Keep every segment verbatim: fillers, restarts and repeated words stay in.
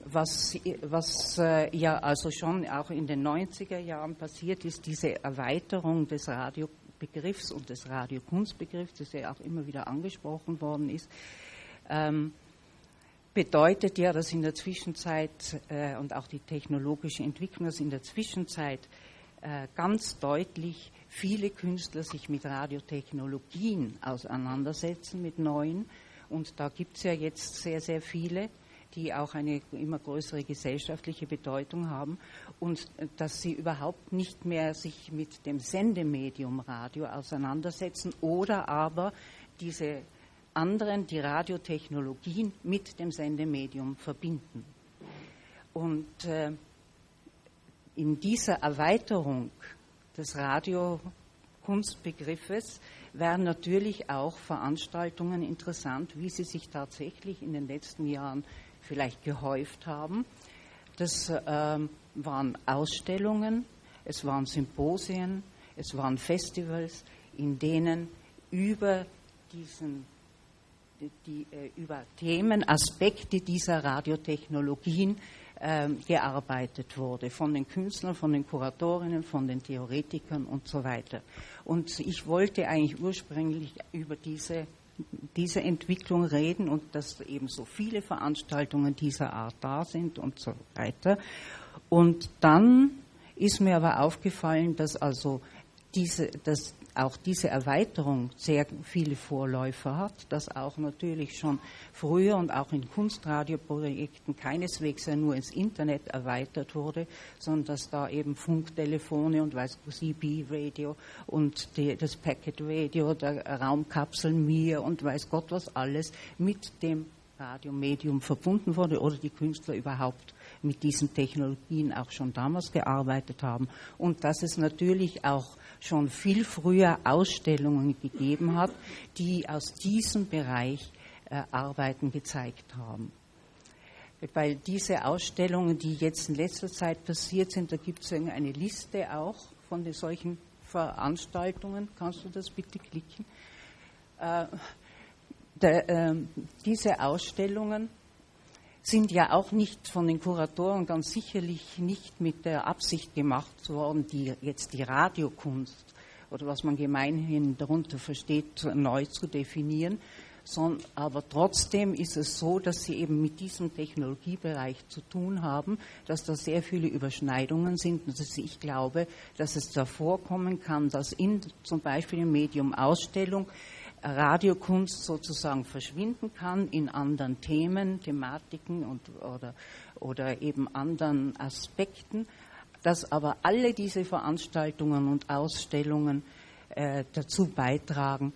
was, was äh, ja also schon auch in den neunziger Jahren passiert ist, diese Erweiterung des Radiobegriffs und des Radiokunstbegriffs, das ja auch immer wieder angesprochen worden ist, ähm, bedeutet ja, dass in der Zwischenzeit äh, und auch die technologische Entwicklung, dass in der Zwischenzeit äh, ganz deutlich viele Künstler sich mit Radiotechnologien auseinandersetzen, mit neuen. Und da gibt es ja jetzt sehr, sehr viele, die auch eine immer größere gesellschaftliche Bedeutung haben. Und äh, dass sie überhaupt nicht mehr sich mit dem Sendemedium Radio auseinandersetzen oder aber diese anderen, die Radiotechnologien mit dem Sendemedium verbinden. Und äh, in dieser Erweiterung des Radiokunstbegriffes wären natürlich auch Veranstaltungen interessant, wie sie sich tatsächlich in den letzten Jahren vielleicht gehäuft haben. Das äh, waren Ausstellungen, es waren Symposien, es waren Festivals, in denen über diesen Die, äh, über Themen, Aspekte dieser Radiotechnologien äh, gearbeitet wurde, von den Künstlern, von den Kuratorinnen, von den Theoretikern und so weiter. Und ich wollte eigentlich ursprünglich über diese, diese Entwicklung reden und dass eben so viele Veranstaltungen dieser Art da sind und so weiter. Und dann ist mir aber aufgefallen, dass also diese, dass auch diese Erweiterung sehr viele Vorläufer hat, dass auch natürlich schon früher und auch in Kunstradioprojekten keineswegs ja nur ins Internet erweitert wurde, sondern dass da eben Funktelefone und weiß C B-Radio und die, das Packet Radio, der Raumkapsel Mir und weiß Gott was alles mit dem Radiomedium verbunden wurde oder die Künstler überhaupt mit diesen Technologien auch schon damals gearbeitet haben und dass es natürlich auch schon viel früher Ausstellungen gegeben hat, die aus diesem Bereich äh, Arbeiten gezeigt haben. Weil diese Ausstellungen, die jetzt in letzter Zeit passiert sind, da gibt es eine Liste auch von den solchen Veranstaltungen. Kannst du das bitte klicken? Äh, der, äh, diese Ausstellungen sind ja auch nicht von den Kuratoren ganz sicherlich nicht mit der Absicht gemacht worden, die jetzt die Radiokunst oder was man gemeinhin darunter versteht, neu zu definieren, sondern aber trotzdem ist es so, dass sie eben mit diesem Technologiebereich zu tun haben, dass da sehr viele Überschneidungen sind und dass ich glaube, dass es da vorkommen kann, dass in zum Beispiel im Medium Ausstellung Radiokunst sozusagen verschwinden kann in anderen Themen, Thematiken und, oder, oder eben anderen Aspekten, dass aber alle diese Veranstaltungen und Ausstellungen äh, dazu beitragen,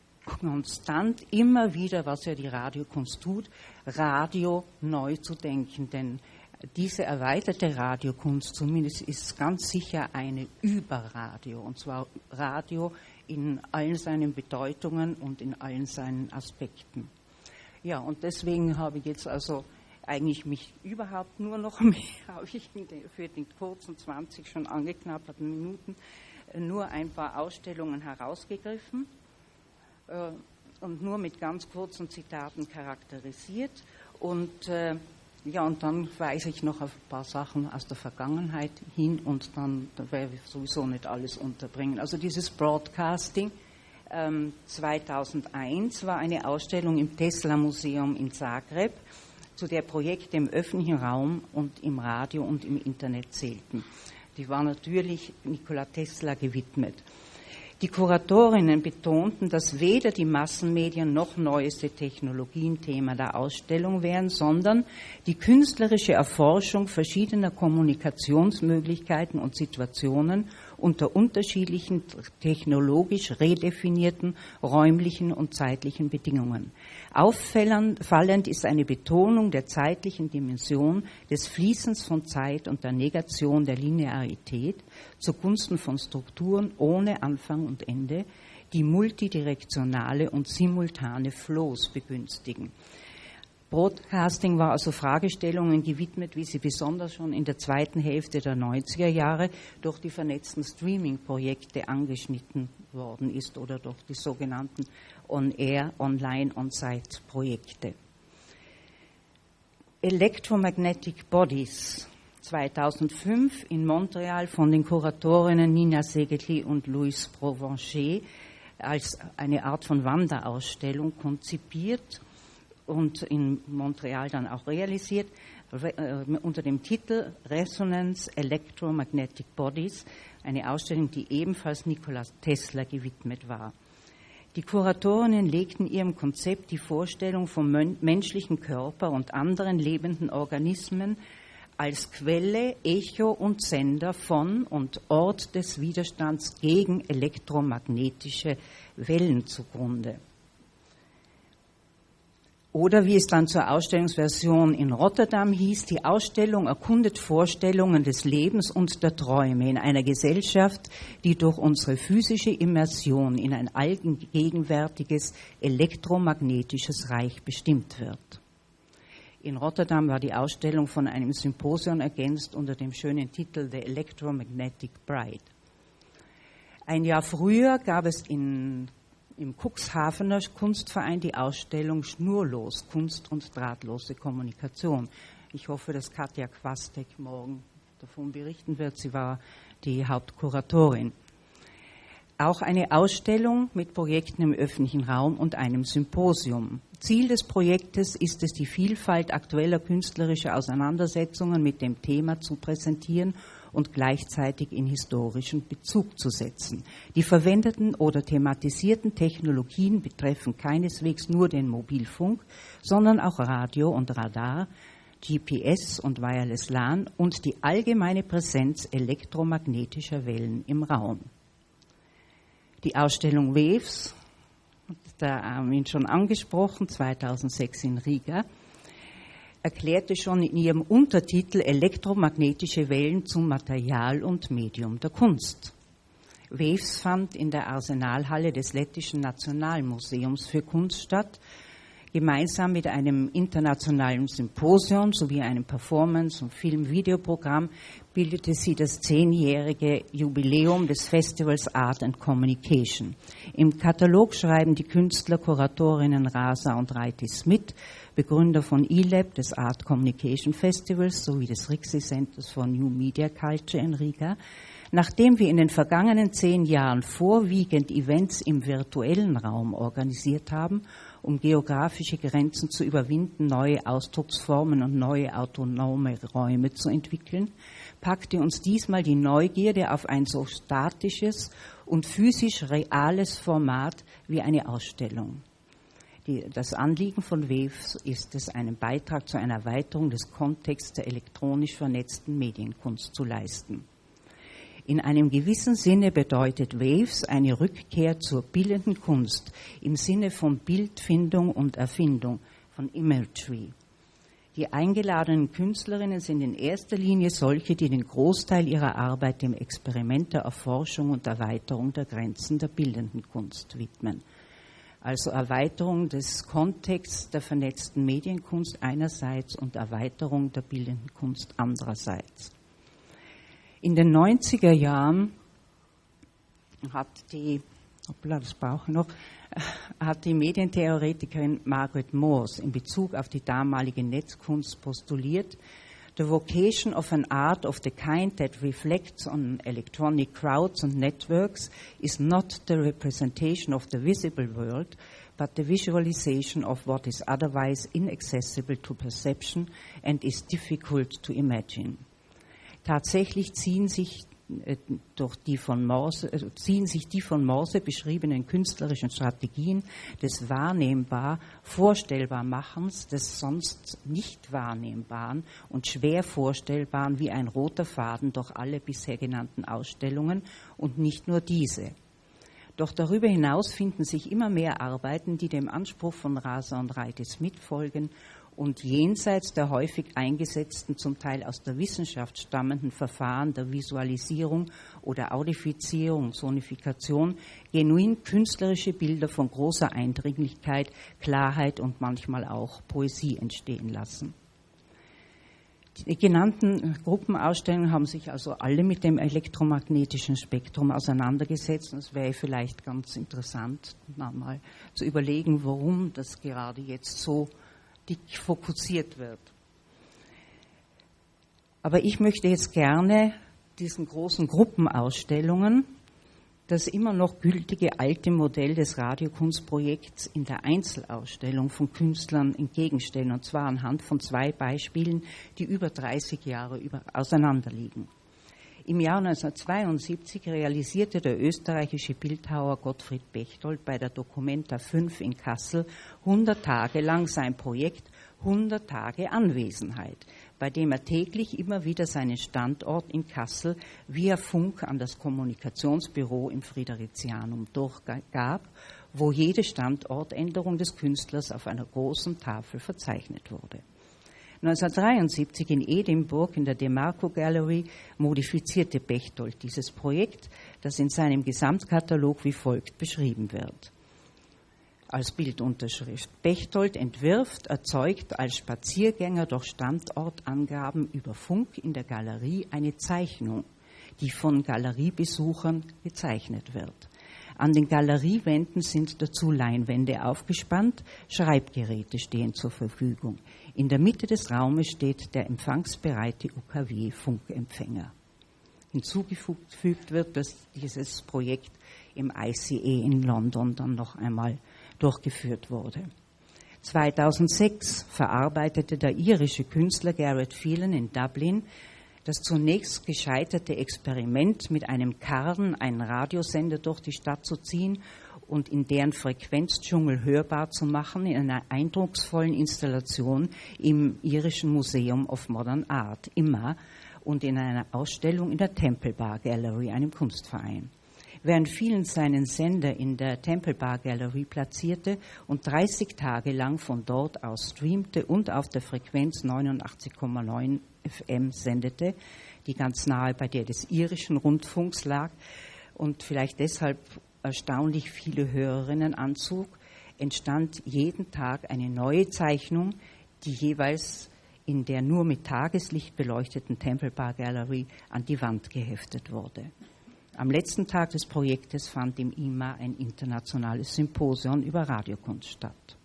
konstant immer wieder, was ja die Radiokunst tut, Radio neu zu denken, denn diese erweiterte Radiokunst zumindest ist ganz sicher eine Überradio, und zwar Radio in allen seinen Bedeutungen und in allen seinen Aspekten. Ja, und deswegen habe ich jetzt also eigentlich mich überhaupt nur noch mehr, habe ich für die kurzen zwanzig schon angeknapperten Minuten nur ein paar Ausstellungen herausgegriffen äh, und nur mit ganz kurzen Zitaten charakterisiert. Und äh, ja, und dann weise ich noch auf ein paar Sachen aus der Vergangenheit hin und dann da werde ich sowieso nicht alles unterbringen. Also dieses Broadcasting ähm, zweitausendeins war eine Ausstellung im Tesla-Museum in Zagreb, zu der Projekte im öffentlichen Raum und im Radio und im Internet zählten. Die war natürlich Nikola Tesla gewidmet. Die Kuratorinnen betonten, dass weder die Massenmedien noch neueste Technologien Thema der Ausstellung wären, sondern die künstlerische Erforschung verschiedener Kommunikationsmöglichkeiten und Situationen unter unterschiedlichen technologisch redefinierten räumlichen und zeitlichen Bedingungen. Auffallend ist eine Betonung der zeitlichen Dimension, des Fließens von Zeit und der Negation der Linearität zugunsten von Strukturen ohne Anfang und Ende, die multidirektionale und simultane Flows begünstigen. Broadcasting war also Fragestellungen gewidmet, wie sie besonders schon in der zweiten Hälfte der neunziger Jahre durch die vernetzten Streaming-Projekte angeschnitten worden ist oder durch die sogenannten On-Air, Online, On-Site-Projekte. Electromagnetic Bodies, zweitausendfünf in Montreal von den Kuratorinnen Nina Segetli und Louise Provencher als eine Art von Wanderausstellung konzipiert und in Montreal dann auch realisiert, äh, unter dem Titel Resonance Electromagnetic Bodies, eine Ausstellung, die ebenfalls Nikola Tesla gewidmet war. Die Kuratorinnen legten ihrem Konzept die Vorstellung vom menschlichen Körper und anderen lebenden Organismen als Quelle, Echo und Sender von und Ort des Widerstands gegen elektromagnetische Wellen zugrunde. Oder wie es dann zur Ausstellungsversion in Rotterdam hieß, die Ausstellung erkundet Vorstellungen des Lebens und der Träume in einer Gesellschaft, die durch unsere physische Immersion in ein allgegenwärtiges elektromagnetisches Reich bestimmt wird. In Rotterdam war die Ausstellung von einem Symposium ergänzt unter dem schönen Titel The Electromagnetic Bride. Ein Jahr früher gab es in im Cuxhavener Kunstverein die Ausstellung Schnurlos, Kunst und drahtlose Kommunikation. Ich hoffe, dass Katja Kwastek morgen davon berichten wird. Sie war die Hauptkuratorin. Auch eine Ausstellung mit Projekten im öffentlichen Raum und einem Symposium. Ziel des Projektes ist es, die Vielfalt aktueller künstlerischer Auseinandersetzungen mit dem Thema zu präsentieren und gleichzeitig in historischen Bezug zu setzen. Die verwendeten oder thematisierten Technologien betreffen keineswegs nur den Mobilfunk, sondern auch Radio und Radar, G P S und Wireless LAN und die allgemeine Präsenz elektromagnetischer Wellen im Raum. Die Ausstellung Waves, da haben wir ihn schon angesprochen, zweitausendsechs in Riga, erklärte schon in ihrem Untertitel elektromagnetische Wellen zum Material und Medium der Kunst. Waves fand in der Arsenalhalle des Lettischen Nationalmuseums für Kunst statt, gemeinsam mit einem internationalen Symposium sowie einem Performance- und Film-Videoprogramm bildete sie das zehnjährige Jubiläum des Festivals Art and Communication. Im Katalog schreiben die Künstler, Kuratorinnen Rasa und Reiti Smith, Begründer von I L A B, des Art Communication Festivals sowie des Rixi Centers for New Media Culture in Riga, nachdem wir in den vergangenen zehn Jahren vorwiegend Events im virtuellen Raum organisiert haben, um geografische Grenzen zu überwinden, neue Ausdrucksformen und neue autonome Räume zu entwickeln, packte uns diesmal die Neugierde auf ein so statisches und physisch reales Format wie eine Ausstellung. Die, das Anliegen von Waves ist es, einen Beitrag zu einer Erweiterung des Kontexts der elektronisch vernetzten Medienkunst zu leisten. In einem gewissen Sinne bedeutet Waves eine Rückkehr zur bildenden Kunst im Sinne von Bildfindung und Erfindung, von Imagery. Die eingeladenen Künstlerinnen sind in erster Linie solche, die den Großteil ihrer Arbeit dem Experiment der Erforschung und Erweiterung der Grenzen der bildenden Kunst widmen. Also Erweiterung des Kontexts der vernetzten Medienkunst einerseits und Erweiterung der bildenden Kunst andererseits. In den neunziger Jahren hat die, hoppla, das brauche ich noch, hat die Medientheoretikerin Margaret Morse in Bezug auf die damalige Netzkunst postuliert, the vocation of an art of the kind that reflects on electronic crowds and networks is not the representation of the visible world, but the visualization of what is otherwise inaccessible to perception and is difficult to imagine. Tatsächlich ziehen sich, äh, durch die von Morse, äh, ziehen sich die von Morse beschriebenen künstlerischen Strategien des wahrnehmbar Vorstellbarmachens, des sonst nicht Wahrnehmbaren und schwer Vorstellbaren wie ein roter Faden durch alle bisher genannten Ausstellungen und nicht nur diese. Doch darüber hinaus finden sich immer mehr Arbeiten, die dem Anspruch von Rasa und Reiti Smith folgen und jenseits der häufig eingesetzten, zum Teil aus der Wissenschaft stammenden Verfahren der Visualisierung oder Audifizierung, Sonifikation, genuin künstlerische Bilder von großer Eindringlichkeit, Klarheit und manchmal auch Poesie entstehen lassen. Die genannten Gruppenausstellungen haben sich also alle mit dem elektromagnetischen Spektrum auseinandergesetzt. Und es wäre vielleicht ganz interessant, mal zu überlegen, warum das gerade jetzt so dick fokussiert wird. Aber ich möchte jetzt gerne diesen großen Gruppenausstellungen das immer noch gültige alte Modell des Radiokunstprojekts in der Einzelausstellung von Künstlern entgegenstellen, und zwar anhand von zwei Beispielen, die über dreißig Jahre über auseinanderliegen. Im Jahr neunzehnhundertzweiundsiebzig realisierte der österreichische Bildhauer Gottfried Bechtold bei der Documenta fünf in Kassel hundert Tage lang sein Projekt hundert Tage Anwesenheit, bei dem er täglich immer wieder seinen Standort in Kassel via Funk an das Kommunikationsbüro im Fridericianum durchgab, wo jede Standortänderung des Künstlers auf einer großen Tafel verzeichnet wurde. neunzehnhundertdreiundsiebzig in Edinburgh in der DeMarco Gallery modifizierte Bechtold dieses Projekt, das in seinem Gesamtkatalog wie folgt beschrieben wird. Als Bildunterschrift: Bechtold entwirft, erzeugt als Spaziergänger durch Standortangaben über Funk in der Galerie eine Zeichnung, die von Galeriebesuchern gezeichnet wird. An den Galeriewänden sind dazu Leinwände aufgespannt, Schreibgeräte stehen zur Verfügung. In der Mitte des Raumes steht der empfangsbereite U K W-Funkempfänger. Hinzugefügt wird, dass dieses Projekt im I C A in London dann noch einmal durchgeführt wurde. zweitausendsechs verarbeitete der irische Künstler Gareth Phelan in Dublin das zunächst gescheiterte Experiment, mit einem Karren einen Radiosender durch die Stadt zu ziehen und in deren Frequenzdschungel hörbar zu machen, in einer eindrucksvollen Installation im irischen Museum of Modern Art, I M A, und in einer Ausstellung in der Temple Bar Gallery, einem Kunstverein. Während Phelan seinen Sender in der Temple Bar Gallery platzierte und dreißig Tage lang von dort aus streamte und auf der Frequenz neunundachtzig Komma neun F M sendete, die ganz nahe bei der des irischen Rundfunks lag und vielleicht deshalb erstaunlich viele Hörerinnen anzog, entstand jeden Tag eine neue Zeichnung, die jeweils in der nur mit Tageslicht beleuchteten Temple Bar Gallery an die Wand geheftet wurde. Am letzten Tag des Projektes fand im I M A ein internationales Symposium über Radiokunst statt.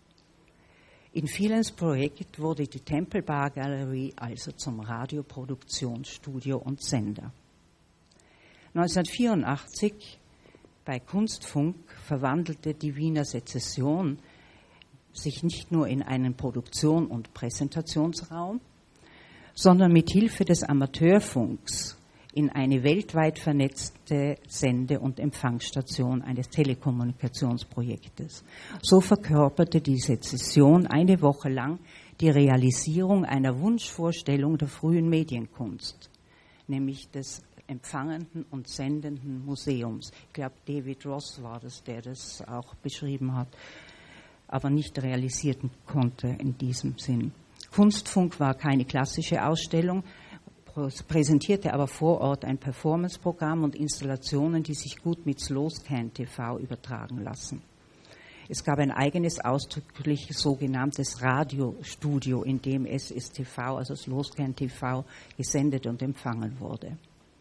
In Phelans Projekt wurde die Temple Bar Gallery also zum Radioproduktionsstudio und Sender. neunzehnhundertvierundachtzig bei Kunstfunk verwandelte die Wiener Sezession sich nicht nur in einen Produktion- und Präsentationsraum, sondern mit Hilfe des Amateurfunks in eine weltweit vernetzte Sende- und Empfangsstation eines Telekommunikationsprojektes. So verkörperte die Sezession eine Woche lang die Realisierung einer Wunschvorstellung der frühen Medienkunst, nämlich des empfangenden und sendenden Museums. Ich glaube, David Ross war das, der das auch beschrieben hat, aber nicht realisieren konnte in diesem Sinn. Kunstfunk war keine klassische Ausstellung, präsentierte aber vor Ort ein Performanceprogramm und Installationen, die sich gut mit Slowscan T V übertragen lassen. Es gab ein eigenes, ausdrücklich sogenanntes Radiostudio, in dem S S T V, also Slowscan T V, gesendet und empfangen wurde.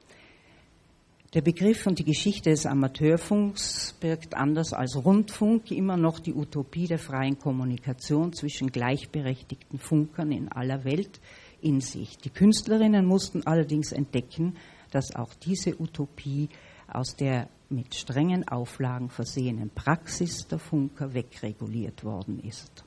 Der Begriff und die Geschichte des Amateurfunks birgt anders als Rundfunk immer noch die Utopie der freien Kommunikation zwischen gleichberechtigten Funkern in aller Welt in sich. Die Künstlerinnen mussten allerdings entdecken, dass auch diese Utopie aus der mit strengen Auflagen versehenen Praxis der Funker wegreguliert worden ist.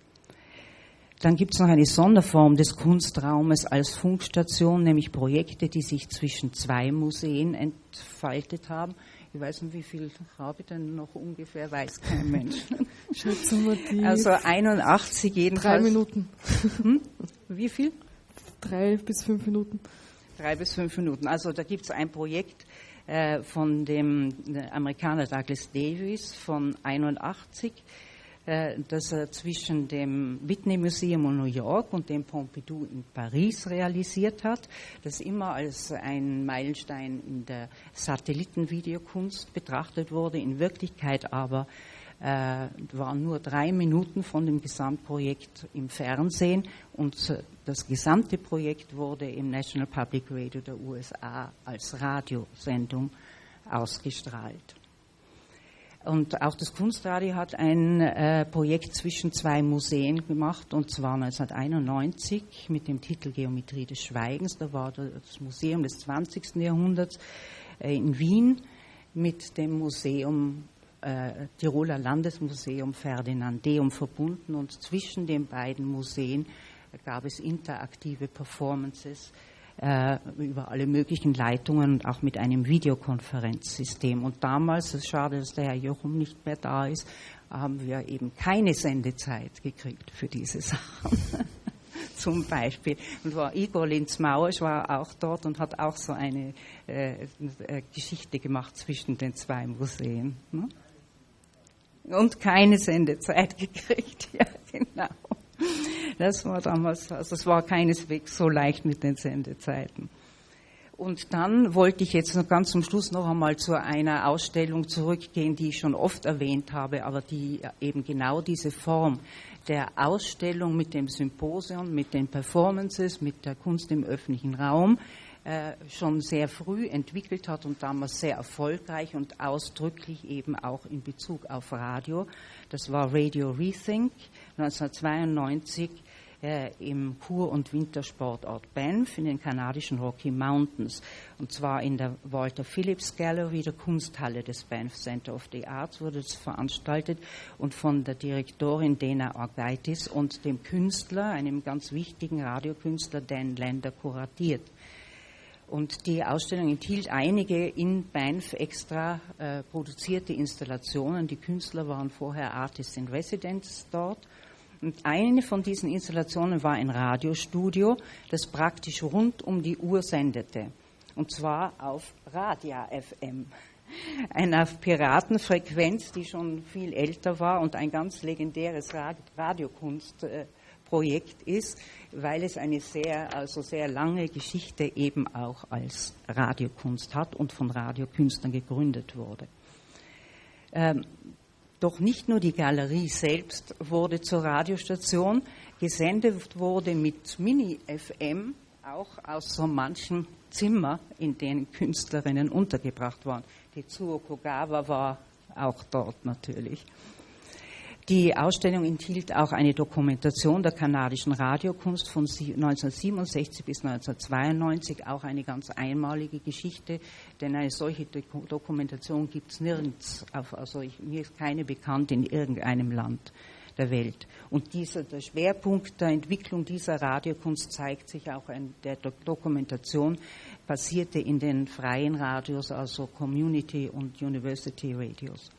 Dann gibt es noch eine Sonderform des Kunstraumes als Funkstation, nämlich Projekte, die sich zwischen zwei Museen entfaltet haben. Ich weiß nicht, wie viel habe ich denn noch ungefähr, weiß kein Mensch. Schätze mal die. Also einundachtzig jedenfalls. Drei Minuten. Hm? Wie viel? Drei bis fünf Minuten. Drei bis fünf Minuten. Also da gibt es ein Projekt äh, von dem Amerikaner Douglas Davis von einundachtzig, äh, das er zwischen dem Whitney Museum in New York und dem Pompidou in Paris realisiert hat, das immer als ein Meilenstein in der Satellitenvideokunst betrachtet wurde, in Wirklichkeit aber äh, waren nur drei Minuten von dem Gesamtprojekt im Fernsehen und das gesamte Projekt wurde im National Public Radio der U S A als Radiosendung ausgestrahlt. Und auch das Kunstradio hat ein äh, Projekt zwischen zwei Museen gemacht, und zwar neunzehnhunderteinundneunzig mit dem Titel Geometrie des Schweigens. Da war das Museum des zwanzigsten Jahrhunderts äh, in Wien mit dem Museum, äh, Tiroler Landesmuseum Ferdinandeum verbunden, und zwischen den beiden Museen gab es interaktive Performances äh, über alle möglichen Leitungen und auch mit einem Videokonferenzsystem. Und damals, es ist schade, dass der Herr Jochum nicht mehr da ist, haben wir eben keine Sendezeit gekriegt für diese Sachen. Zum Beispiel. Und war Igor Linz-Mauesch war auch dort und hat auch so eine äh, äh, Geschichte gemacht zwischen den zwei Museen. Ne? Und keine Sendezeit gekriegt, ja genau. Das war damals, also es war keineswegs so leicht mit den Sendezeiten. Und dann wollte ich jetzt noch ganz zum Schluss noch einmal zu einer Ausstellung zurückgehen, die ich schon oft erwähnt habe, aber die eben genau diese Form der Ausstellung mit dem Symposium, mit den Performances, mit der Kunst im öffentlichen Raum äh, schon sehr früh entwickelt hat und damals sehr erfolgreich und ausdrücklich eben auch in Bezug auf Radio. Das war Radio Rethink neunzehnhundertzweiundneunzig äh, im Kur- und Wintersportort Banff in den kanadischen Rocky Mountains. Und zwar in der Walter Phillips Gallery, der Kunsthalle des Banff Center of the Arts, wurde es veranstaltet und von der Direktorin Dana Orgaitis und dem Künstler, einem ganz wichtigen Radiokünstler Dan Lander, kuratiert. Und die Ausstellung enthielt einige in Banff extra äh, produzierte Installationen. Die Künstler waren vorher Artists in Residence dort. Und eine von diesen Installationen war ein Radiostudio, das praktisch rund um die Uhr sendete. Und zwar auf Radia F M. Einer Piratenfrequenz, die schon viel älter war und ein ganz legendäres Radiokunstprojekt ist, weil es eine sehr, also sehr lange Geschichte eben auch als Radiokunst hat und von Radiokünstlern gegründet wurde. Ähm, doch nicht nur die Galerie selbst wurde zur Radiostation, gesendet wurde mit Mini-F M auch aus so manchem Zimmer, in denen Künstlerinnen untergebracht waren. Die Tsuo Kogawa war auch dort natürlich. Die Ausstellung enthielt auch eine Dokumentation der kanadischen Radiokunst von neunzehnhundertsiebenundsechzig bis neunzehnhundertzweiundneunzig, auch eine ganz einmalige Geschichte, denn eine solche Dokumentation gibt es nirgends, also ich, mir ist keine bekannt in irgendeinem Land der Welt. Und dieser, der Schwerpunkt der Entwicklung dieser Radiokunst zeigt sich auch in der Dokumentation, basierte in den freien Radios, also Community und University Radios.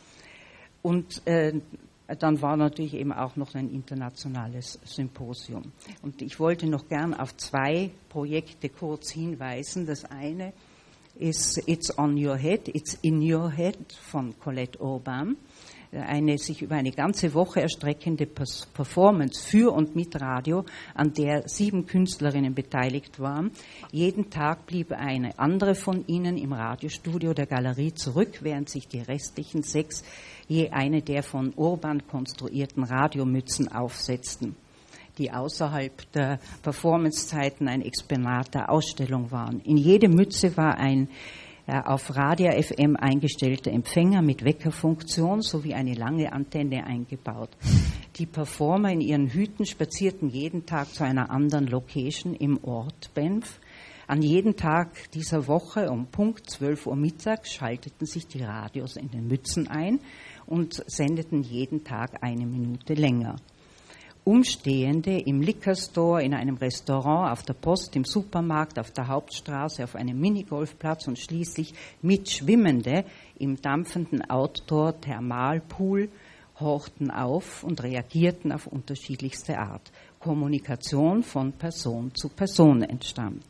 Und äh, dann war natürlich eben auch noch ein internationales Symposium. Und ich wollte noch gern auf zwei Projekte kurz hinweisen. Das eine ist It's on Your Head, It's in Your Head von Colette Urban. Eine sich über eine ganze Woche erstreckende Performance für und mit Radio, an der sieben Künstlerinnen beteiligt waren. Jeden Tag blieb eine andere von ihnen im Radiostudio der Galerie zurück, während sich die restlichen sechs je eine der von Urban konstruierten Radiomützen aufsetzten, die außerhalb der Performancezeiten ein Exponat der Ausstellung waren. In jede Mütze war ein auf Radia F M eingestellter Empfänger mit Weckerfunktion sowie eine lange Antenne eingebaut. Die Performer in ihren Hüten spazierten jeden Tag zu einer anderen Location im Ort Banff. An jedem Tag dieser Woche um Punkt zwölf Uhr mittags schalteten sich die Radios in den Mützen ein und sendeten jeden Tag eine Minute länger. Umstehende im Liquor Store, in einem Restaurant, auf der Post, im Supermarkt, auf der Hauptstraße, auf einem Minigolfplatz und schließlich Mitschwimmende im dampfenden Outdoor-Thermalpool horchten auf und reagierten auf unterschiedlichste Art. Kommunikation von Person zu Person entstand.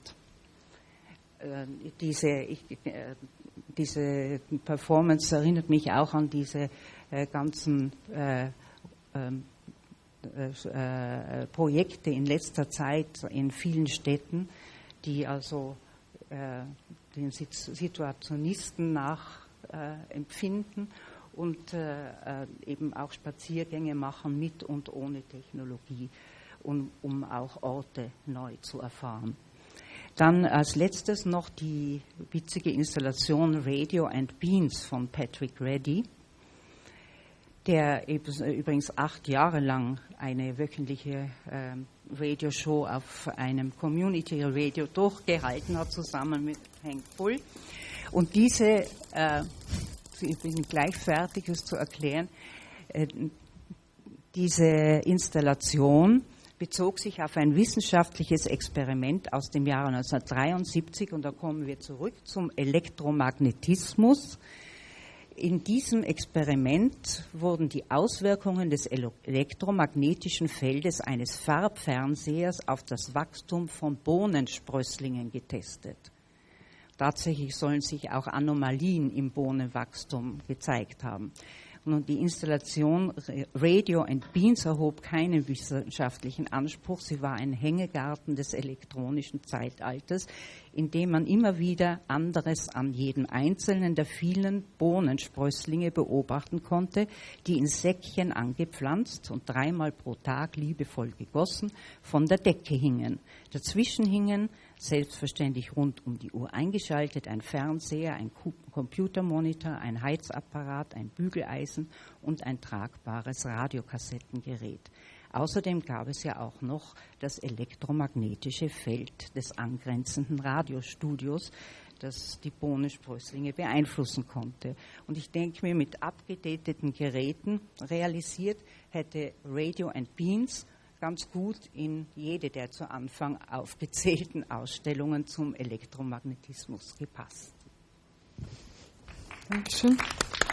Äh, diese, ich, äh, diese Performance erinnert mich auch an diese äh, ganzen äh, äh, Äh, Projekte in letzter Zeit in vielen Städten, die also äh, den Situationisten nachempfinden äh, und äh, eben auch Spaziergänge machen mit und ohne Technologie, um, um auch Orte neu zu erfahren. Dann als letztes noch die witzige Installation Radio and Beans von Patrick Reddy. der übrigens acht Jahre lang eine wöchentliche äh, Radioshow auf einem Community Radio durchgehalten hat, zusammen mit Hank Bull. Und diese, äh, ich bin gleich fertig, es zu erklären, äh, diese Installation bezog sich auf ein wissenschaftliches Experiment aus dem Jahre neunzehnhundertdreiundsiebzig, und da kommen wir zurück zum Elektromagnetismus. In diesem Experiment wurden die Auswirkungen des elektromagnetischen Feldes eines Farbfernsehers auf das Wachstum von Bohnensprösslingen getestet. Tatsächlich sollen sich auch Anomalien im Bohnenwachstum gezeigt haben. Nun, die Installation Radio and Beans erhob keinen wissenschaftlichen Anspruch. Sie war ein Hängegarten des elektronischen Zeitalters, in dem man immer wieder anderes an jedem einzelnen der vielen Bohnensprösslinge beobachten konnte, die in Säckchen angepflanzt und dreimal pro Tag liebevoll gegossen von der Decke hingen. Dazwischen hingen, selbstverständlich rund um die Uhr eingeschaltet, ein Fernseher, ein Computermonitor, ein Heizapparat, ein Bügeleisen und ein tragbares Radiokassettengerät. Außerdem gab es ja auch noch das elektromagnetische Feld des angrenzenden Radiostudios, das die Bohnensprösslinge beeinflussen konnte. Und ich denke mir, mit abgedateten Geräten realisiert hätte Radio and Beans ganz gut in jede der zu Anfang aufgezählten Ausstellungen zum Elektromagnetismus gepasst. Dankeschön.